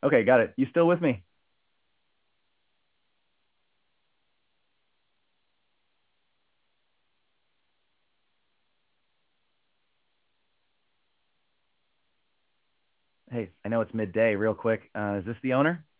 Okay, got it. You still with me? Hey, I know it's midday. Real quick, is this the owner?